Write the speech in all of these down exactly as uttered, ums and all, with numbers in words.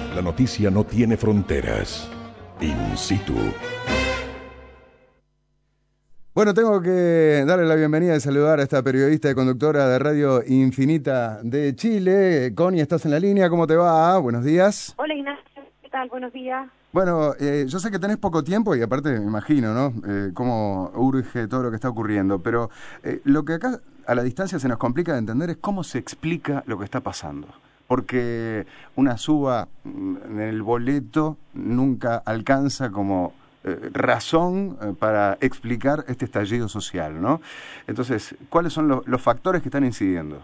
La noticia no tiene fronteras. In situ. Bueno, tengo que darle la bienvenida y saludar a esta periodista y conductora de Radio Infinita de Chile. Connie, ¿estás en la línea? ¿Cómo te va? Buenos días. Hola Ignacio, ¿qué tal? Buenos días. Bueno, eh, yo sé que tenés poco tiempo y aparte me imagino, ¿no? Eh, cómo urge todo lo que está ocurriendo, pero eh, lo que acá a la distancia se nos complica de entender es cómo se explica lo que está pasando. Porque una suba en el boleto nunca alcanza como eh, razón eh, para explicar este estallido social, ¿no? Entonces, ¿cuáles son los, los factores que están incidiendo?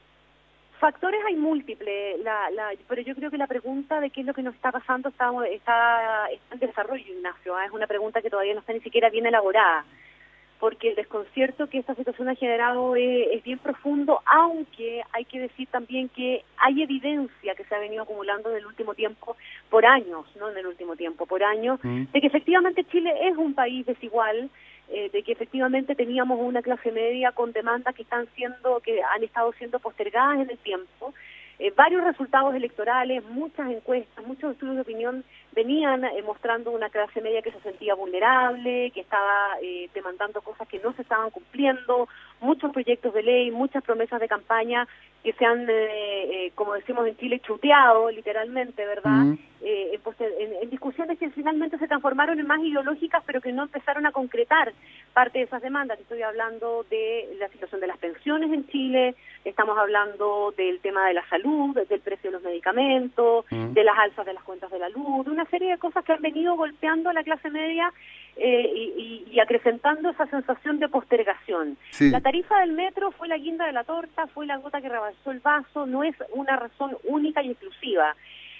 Factores hay múltiples, la, la, pero yo creo que la pregunta de qué es lo que nos está pasando está, está, está en desarrollo, Ignacio. ¿eh? Es una pregunta que todavía no está ni siquiera bien elaborada, porque el desconcierto que esta situación ha generado es, es bien profundo, aunque hay que decir también que hay evidencia que se ha venido acumulando en el último tiempo, por años, no en el último tiempo, por años, mm. de que efectivamente Chile es un país desigual, eh, de que efectivamente teníamos una clase media con demandas que están siendo, que han estado siendo postergadas en el tiempo. Eh, varios resultados electorales, muchas encuestas, muchos estudios de opinión venían eh, mostrando una clase media que se sentía vulnerable, que estaba eh, demandando cosas que no se estaban cumpliendo, muchos proyectos de ley, muchas promesas de campaña que se han, eh, eh, como decimos en Chile, chuteado literalmente, ¿verdad? Mm. Eh, pues, en, en discusiones que finalmente se transformaron en más ideológicas, pero que no empezaron a concretar parte de esas demandas. Estoy hablando de la situación de las pensiones en Chile, estamos hablando del tema de la salud, del precio de los medicamentos, mm. de las alzas de las cuentas de la luz, de una serie de cosas que han venido golpeando a la clase media eh, y, y acrecentando esa sensación de postergación. Sí. La tarifa del metro fue la guinda de la torta, fue la gota que rebasó el vaso, no es una razón única y exclusiva.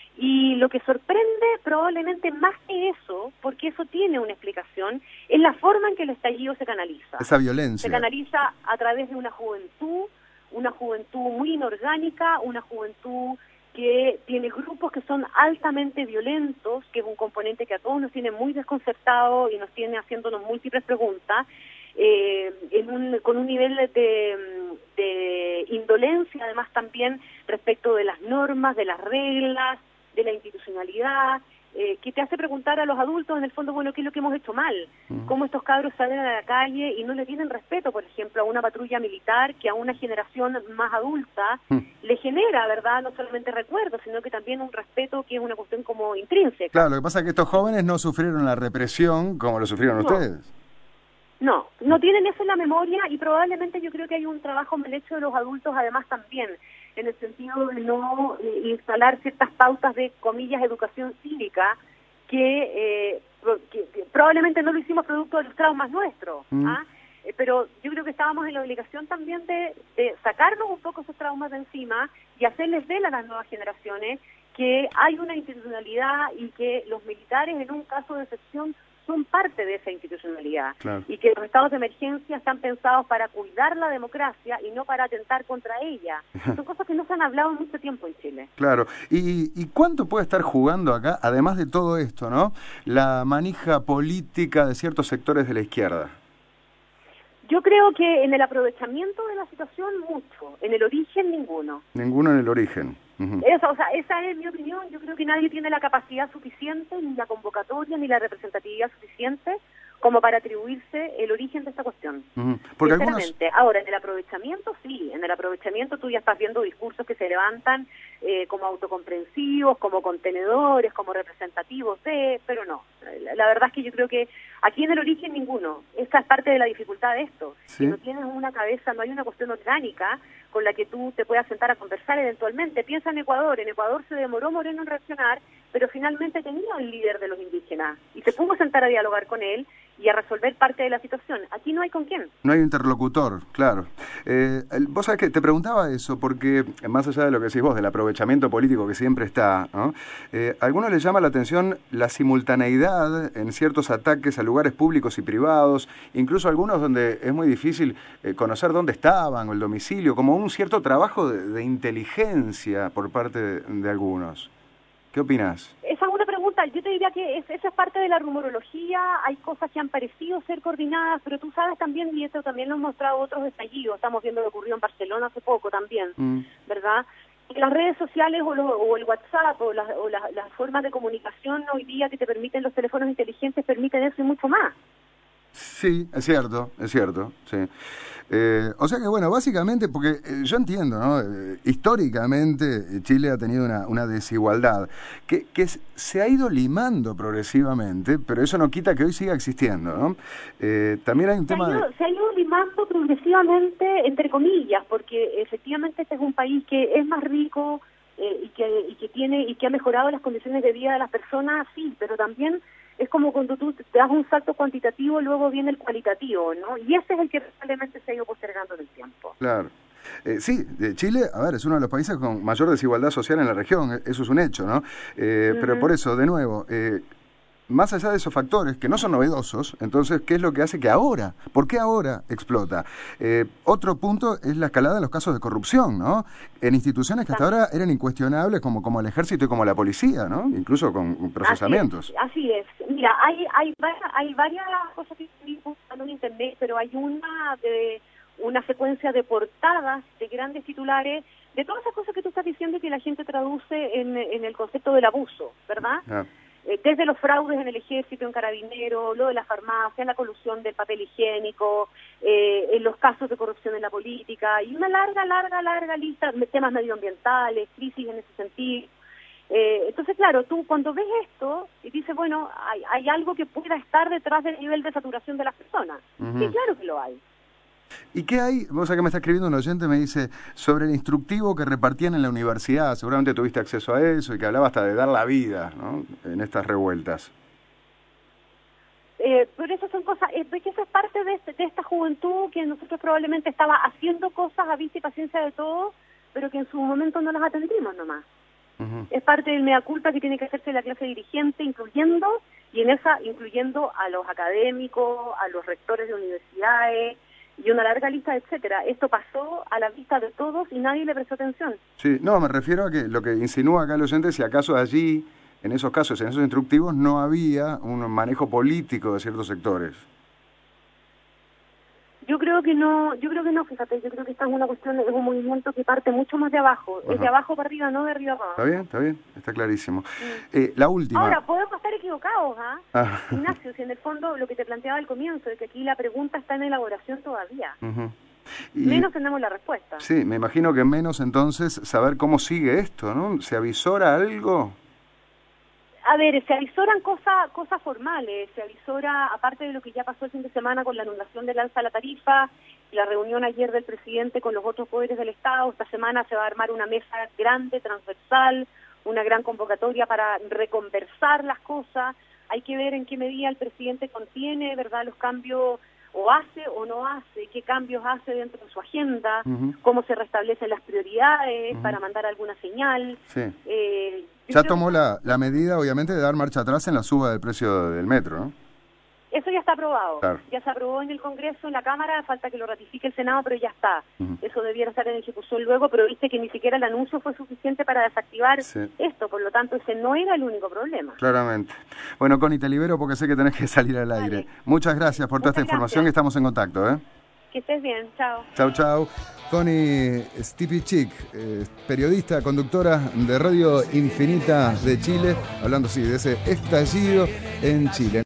Y lo que sorprende probablemente más que eso, porque eso tiene una explicación, es la forma en que el estallido se canaliza. Esa violencia. Se canaliza a través de una juventud, una juventud muy inorgánica, una juventud que tiene grupos que son altamente violentos, que es un componente que a todos nos tiene muy desconcertados y nos tiene haciéndonos múltiples preguntas, eh, en un, con un nivel de, de indolencia además también respecto de las normas, de las reglas, de la institucionalidad, eh, que te hace preguntar a los adultos en el fondo, bueno, ¿qué es lo que hemos hecho mal? Uh-huh. ¿Cómo estos cabros salen a la calle y no le tienen respeto, por ejemplo, a una patrulla militar que a una generación más adulta uh-huh. le genera, ¿verdad?, no solamente recuerdos, sino que también un respeto que es una cuestión como intrínseca. Claro, lo que pasa es que estos jóvenes no sufrieron la represión como lo sufrieron no. ustedes. No, no tienen eso en la memoria y probablemente yo creo que hay un trabajo mal hecho de los adultos además también, en el sentido de no eh, instalar ciertas pautas de, comillas, educación cívica que, eh, que, que probablemente no lo hicimos producto de los traumas nuestros, mm. ¿ah? eh, pero yo creo que estábamos en la obligación también de, de sacarnos un poco esos traumas de encima y hacerles ver a las nuevas generaciones que hay una institucionalidad y que los militares en un caso de excepción son parte de esa institucionalidad, claro. y que los estados de emergencia están pensados para cuidar la democracia y no para atentar contra ella. Son cosas que no se han hablado en mucho tiempo en Chile. Claro, ¿y, y cuánto puede estar jugando acá, además de todo esto, ¿no?, la manija política de ciertos sectores de la izquierda? Yo creo que en el aprovechamiento de la situación mucho, en el origen ninguno. Ninguno en el origen. Uh-huh. Eso, o sea, esa es mi opinión. Yo creo que nadie tiene la capacidad suficiente, ni la convocatoria, ni la representatividad suficiente como para atribuirse el origen de esta cuestión. Uh-huh. Porque sinceramente, algunos... ahora, en el aprovechamiento, sí, en el aprovechamiento tú ya estás viendo discursos que se levantan eh, como autocomprensivos, como contenedores, como representativos de, pero no, la, la verdad es que yo creo que aquí en el origen ninguno. Esta es parte de la dificultad de esto. ¿Sí? Si no tienes una cabeza, no hay una cuestión orgánica con la que tú te puedas sentar a conversar eventualmente. Piensa en Ecuador, en Ecuador se demoró Moreno en reaccionar, pero finalmente tenía un líder de los indígenas y se pudo sentar a dialogar con él y a resolver parte de la situación. Aquí no hay con quién. No hay interlocutor, claro. Eh, vos sabés que te preguntaba eso porque, más allá de lo que decís vos, del aprovechamiento político que siempre está, ¿no?, eh, a algunos les llama la atención la simultaneidad en ciertos ataques a lugares públicos y privados, incluso algunos donde es muy difícil eh, conocer dónde estaban o el domicilio, como un cierto trabajo de, de inteligencia por parte de, de algunos. ¿Qué opinás? Esa es una pregunta. Yo te diría que es, esa es parte de la rumorología. Hay cosas que han parecido ser coordinadas, pero tú sabes también, y eso también lo han mostrado otros estallidos. Estamos viendo lo que ocurrió en Barcelona hace poco también, mm. ¿verdad? las redes sociales o, lo, o el WhatsApp o, las, o las, las formas de comunicación hoy día que te permiten los teléfonos inteligentes permiten eso y mucho más. Sí, es cierto, es cierto, sí. Eh, o sea que, bueno, básicamente, porque eh, yo entiendo, ¿no? Eh, históricamente eh, Chile ha tenido una, una desigualdad que, que se ha ido limando progresivamente, pero eso no quita que hoy siga existiendo, ¿no? Eh, también hay un se tema ha ido, de... Se ha ido limando progresivamente, entre comillas, porque efectivamente este es un país que es más rico eh, y, que, y que tiene y que ha mejorado las condiciones de vida de las personas, sí, pero también... Es como cuando tú te das un salto cuantitativo, luego viene el cualitativo, ¿no? Y ese es el que probablemente se ha ido postergando en el tiempo. Claro. Eh, sí, Chile, a ver, es uno de los países con mayor desigualdad social en la región, eso es un hecho, ¿no? Eh, uh-huh. Pero por eso, de nuevo, eh, más allá de esos factores que no son novedosos, entonces, ¿qué es lo que hace que ahora? ¿Por qué ahora explota? Eh, otro punto es la escalada de los casos de corrupción, ¿no? En instituciones que hasta ahora eran incuestionables, como, como el ejército y como la policía, ¿no? Incluso con procesamientos. Así es. Así es. Mira, hay hay hay varias cosas que estoy buscando en internet, pero hay una de una secuencia de portadas de grandes titulares de todas esas cosas que tú estás diciendo y que la gente traduce en, en el concepto del abuso, ¿verdad? Ah. Desde los fraudes en el ejército, en carabineros, lo de la farmacia, la colusión del papel higiénico, eh, en los casos de corrupción en la política, y una larga, larga, larga lista de temas medioambientales, crisis en ese sentido. Eh, entonces, claro, tú cuando ves esto y dices, bueno, hay, hay algo que pueda estar detrás del nivel de saturación de las personas. Uh-huh. Sí, claro que lo hay. ¿Y qué hay? Vos sabés que me está escribiendo un oyente, me dice, sobre el instructivo que repartían en la universidad, seguramente tuviste acceso a eso, y que hablaba hasta de dar la vida, ¿no? En estas revueltas. Eh, pero eso son cosas, eh, que eso es parte de, este, de esta juventud que nosotros probablemente estaba haciendo cosas a vista y paciencia de todos, pero que en su momento no las atendimos nomás. Uh-huh. Es parte del mea culpa que tiene que hacerse la clase dirigente, incluyendo, y en esa, incluyendo a los académicos, a los rectores de universidades, y una larga lista, etcétera. Esto pasó a la vista de todos y nadie le prestó atención. Sí, no, me refiero a que lo que insinúa acá el oyente, si acaso allí, en esos casos, en esos instructivos, no había un manejo político de ciertos sectores. Yo creo que no, yo creo que no, fíjate, yo creo que esta es una cuestión, es un movimiento que parte mucho más de abajo, Ajá. es de abajo para arriba, no de arriba para abajo. Está bien, está bien, está clarísimo. Sí. Eh, la última. Ahora, podemos estar equivocados, ¿ah? ¿eh? Ignacio, si en el fondo lo que te planteaba al comienzo, es que aquí la pregunta está en elaboración todavía. Uh-huh. Y, menos tenemos la respuesta. Sí, me imagino que menos entonces saber cómo sigue esto, ¿no? ¿Se avisora algo? A ver, se avisoran cosas cosas formales, se avisora, aparte de lo que ya pasó el fin de semana con la anulación del alza a la tarifa, y la reunión ayer del presidente con los otros poderes del Estado, esta semana se va a armar una mesa grande, transversal, una gran convocatoria para reconversar las cosas, hay que ver en qué medida el presidente contiene, ¿verdad?, los cambios, o hace o no hace, qué cambios hace dentro de su agenda, uh-huh. cómo se restablecen las prioridades uh-huh. para mandar alguna señal. Sí. Eh, ya tomó la, la medida, obviamente, de dar marcha atrás en la suba del precio del metro, ¿no? Eso ya está aprobado. Claro. Ya se aprobó en el Congreso, en la Cámara, falta que lo ratifique el Senado, pero ya está. Uh-huh. Eso debiera estar en ejecución luego, pero viste que ni siquiera el anuncio fue suficiente para desactivar sí. esto, por lo tanto, ese no era el único problema. Claramente. Bueno, Connie, te libero porque sé que tenés que salir al aire. Vale. Muchas gracias por Muchas toda esta información, gracias. Estamos en contacto, ¿eh? Que estés bien, chao. Chao, chao. Connie Stipicic, eh, periodista, conductora de Radio Infinita de Chile, hablando, sí, de ese estallido en Chile.